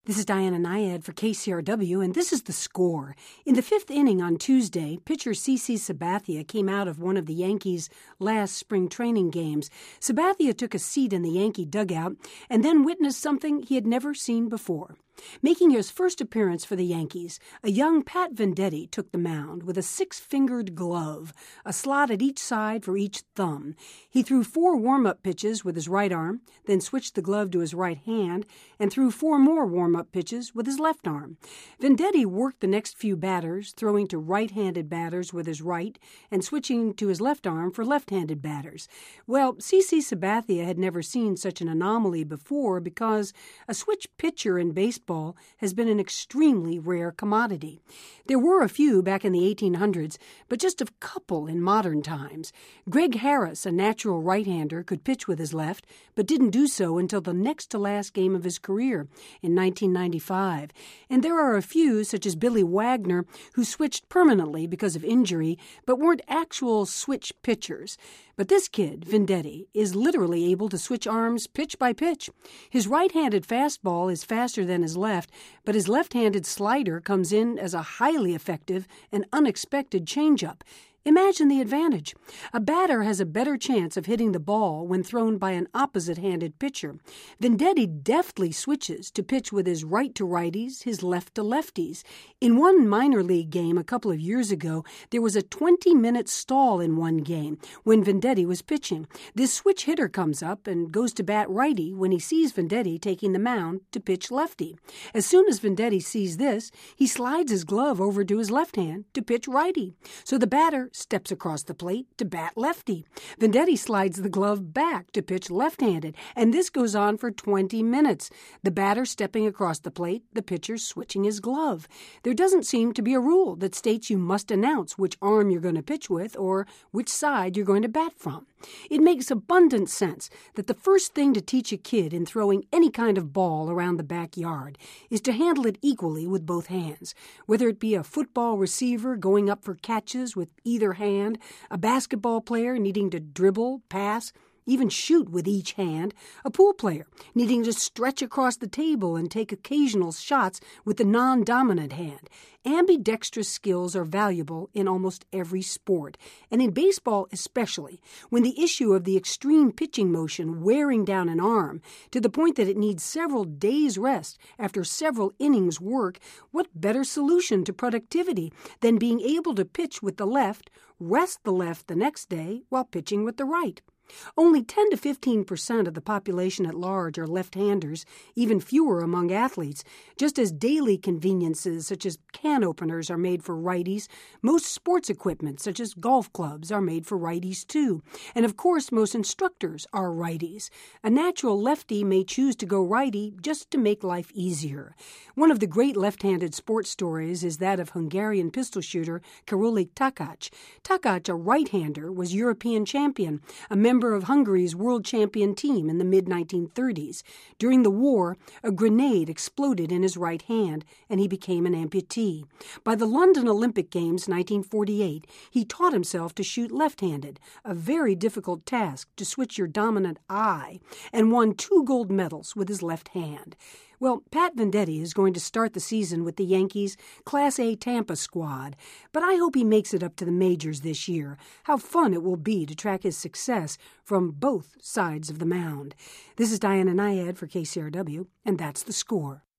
This is Diana Nyad for KCRW, and this is The Score. In the fifth inning on Tuesday, pitcher CC Sabathia came out of one of the Yankees' last spring training games. Sabathia took a seat in the Yankee dugout and then witnessed something he had never seen before. Making his first appearance for the Yankees, a young Pat Venditti took the mound with a six-fingered glove, a slot at each side for each thumb. He threw 4 warm-up pitches with his right arm, then switched the glove to his right hand, and threw 4 more warm-up pitches with his left arm. Venditti worked the next few batters, throwing to right-handed batters with his right and switching to his left arm for left-handed batters. Well, CC Sabathia had never seen such an anomaly before because a switch pitcher in baseball has been an extremely rare commodity. There were a few back in the 1800s, but just a couple in modern times. Greg Harris, a natural right-hander, could pitch with his left, but didn't do so until the next-to-last game of his career in 1995. And there are a few, such as Billy Wagner, who switched permanently because of injury, but weren't actual switch pitchers. But this kid, Venditti, is literally able to switch arms pitch by pitch. His right-handed fastball is faster than his left, but his left-handed slider comes in as a highly effective and unexpected changeup. Imagine the advantage. A batter has a better chance of hitting the ball when thrown by an opposite-handed pitcher. Venditti deftly switches to pitch with his right to righties, his left to lefties. In one minor league game a couple of years ago, there was a 20-minute stall in one game when Venditti was pitching. This switch hitter comes up and goes to bat righty when he sees Venditti taking the mound to pitch lefty. As soon as Venditti sees this, he slides his glove over to his left hand to pitch righty. So the batter steps across the plate to bat lefty. Venditti slides the glove back to pitch left-handed, and this goes on for 20 minutes. The batter stepping across the plate, the pitcher switching his glove. There doesn't seem to be a rule that states you must announce which arm you're going to pitch with or which side you're going to bat from. It makes abundant sense that the first thing to teach a kid in throwing any kind of ball around the backyard is to handle it equally with both hands, whether it be a football receiver going up for catches with either hand, a basketball player needing to dribble, pass, even shoot with each hand, a pool player needing to stretch across the table and take occasional shots with the non-dominant hand. Ambidextrous skills are valuable in almost every sport, and in baseball especially, when the issue of the extreme pitching motion wearing down an arm to the point that it needs several days' rest after several innings' work, what better solution to productivity than being able to pitch with the left, rest the left the next day while pitching with the right? Only 10 to 15% of the population at large are left-handers, even fewer among athletes. Just as daily conveniences such as can openers are made for righties, most sports equipment such as golf clubs are made for righties too. And of course, most instructors are righties. A natural lefty may choose to go righty just to make life easier. One of the great left-handed sports stories is that of Hungarian pistol shooter Karoly Takacs. Takacs, a right-hander, was European champion, a member of Hungary's world champion team in the mid-1930s. During the war, a grenade exploded in his right hand, and he became an amputee. By the London Olympic Games 1948, he taught himself to shoot left-handed, a very difficult task to switch your dominant eye, and won 2 gold medals with his left hand. Well, Pat Venditti is going to start the season with the Yankees' Class A Tampa squad, but I hope he makes it up to the majors this year. How fun it will be to track his success from both sides of the mound. This is Diana Nyad for KCRW, and that's The Score.